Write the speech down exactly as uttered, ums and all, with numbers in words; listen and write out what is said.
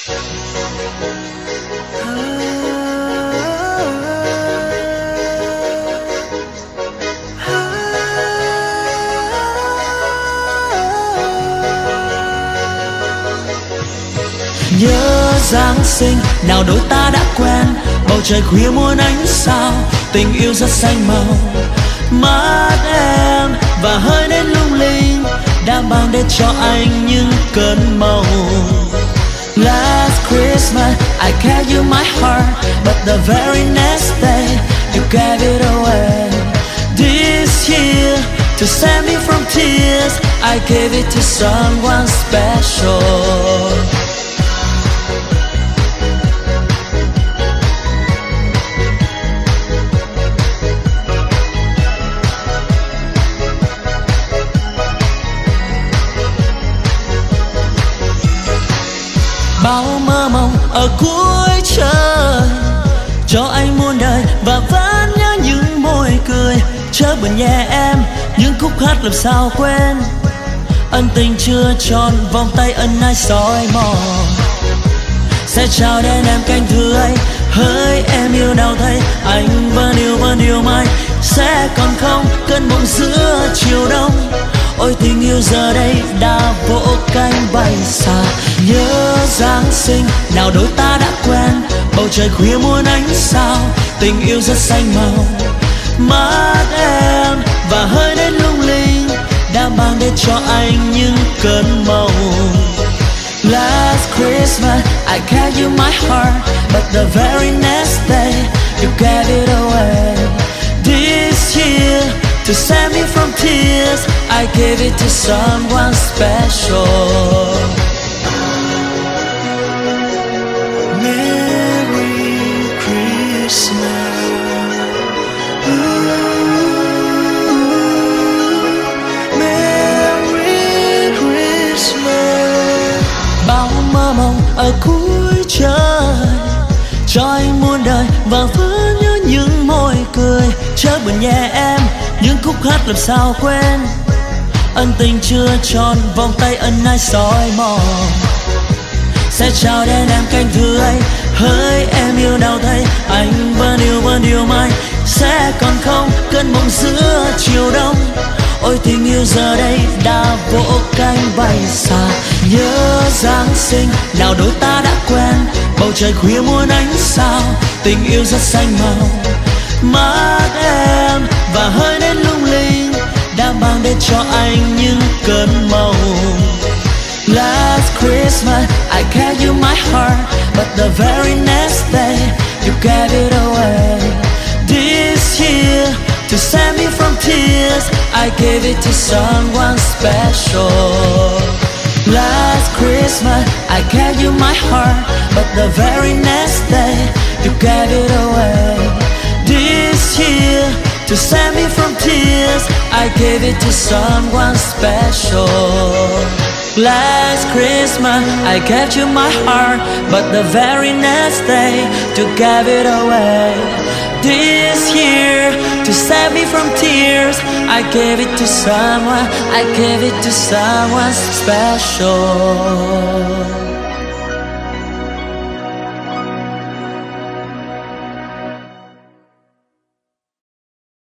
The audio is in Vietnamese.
Nhớ Giáng sinh nào đôi ta đã quen, bầu trời khuya muôn ánh sao, tình yêu rất xanh màu. Mắt em và hơi nến lung linh đã mang đến cho anh những cơn mộng. Last Christmas I gave you my heart, but the very next day you gave it away. This year to save me from tears I gave it to someone special. Bao mơ mộng ở cuối trời cho anh muôn đời và vẫn nhớ những môi cười. Chớ buồn nhé em, những khúc hát làm sao quên, ân tình chưa tròn vòng tay ân ai soi mòn. Sẽ chào đến em cánh thư ấy, hỡi em yêu nào thấy anh vẫn yêu vẫn yêu mãi. Sẽ còn không cơn mộng giữa chiều đông, ôi tình yêu giờ đây đã vỗ cánh bay xa. Nhớ Giáng sinh nào đôi ta đã quen, bầu trời khuya muôn ánh sao, tình yêu rất xanh màu. Mắt em và hơi nến lung linh đã mang đến cho anh những cơn mộng. Last Christmas I gave you my heart, but the very next day you gave it away. This year to save me from tears I gave it to someone special. Merry Christmas. Ooh, Merry Christmas. Bao mơ mộng ở cuối trời cho anh muôn đời và vẫn nhớ những môi cười. Chớ buồn nhé em, những khúc hát làm sao quên, ân tình chưa tròn vòng tay ân ai soi mòn. Sẽ chào đến em cánh thư ấy, hỡi em yêu nào thấy anh vẫn yêu vẫn yêu mãi. Sẽ còn không cơn mộng giữa chiều đông, ôi tình yêu giờ đây đã vỗ cánh bay xa. Nhớ Giáng sinh nào đôi ta đã quen, bầu trời khuya muôn ánh sao, tình yêu rất xanh màu. Mắt em và hơi nến lung linh đã mang đến cho anh những cơn mộng. Last Christmas I gave you my heart, but the very next day you gave it away. This year to save me from tears I gave it to someone special. Last Christmas I gave you my heart, but the very next day you gave it away. This year to save me from tears I gave it to someone special. Last Christmas I gave you my heart, but the very next day you gave it away. This year to save me from tears I gave it to someone, I gave it to someone special.